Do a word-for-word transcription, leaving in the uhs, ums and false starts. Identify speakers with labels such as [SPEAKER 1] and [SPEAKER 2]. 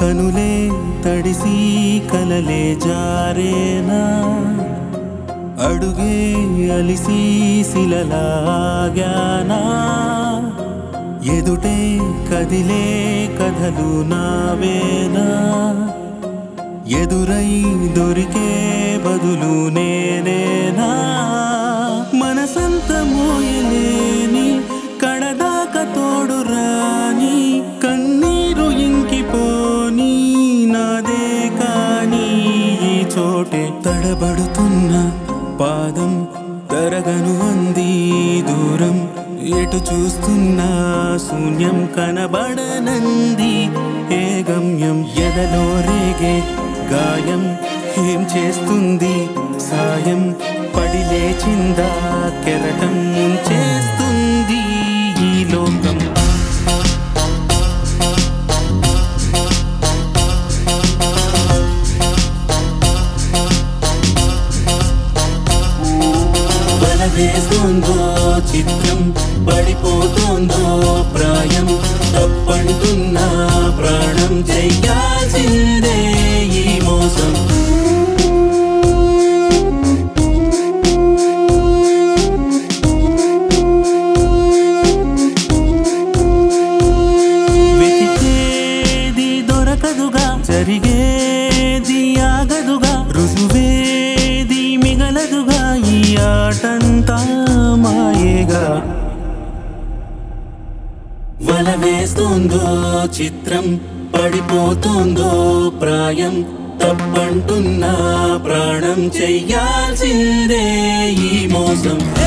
[SPEAKER 1] కనులే తడిసి కలలే జారేనా అడుగే అలిసి శిలలాగానా ఎదుటే కదిలే కథలు నావేనా ఎదురై దొరికే బదులు నేనేనా మనసంత మోయలేని కడదాక తోడు రాని కన్నీరు ఇంకిపోని నాదే కాని ఈ చోటే తడబడుతున్న పాదం తరగను అంది దూరం ఎటు చూస్తున్నా శూన్యం కనబడనంది ఏ గమ్యం ఎదలో రేగే గాయం ఏం చేస్తుంది సాయం పడి లేచిందా కెరటం ముంచేస్తుంది ఈ లోకం వేస్తుందో చిత్రం పడిపోతుందో ప్రాయం తప్పంటున్నా ప్రాణం చెయ్యాల్సిందే ఈ మోసం వెతికేది దొరకదుగా జరిగేది ఆగదుగా రుజువేది మిగలదుగా ఈ ఆటంతా మాయేగా వల వేస్తుందో చిత్రం పడిపోతుందో ప్రాయం తప్పంటున్నా ప్రాణం చెయ్యాల్సిందే ఈ మోసం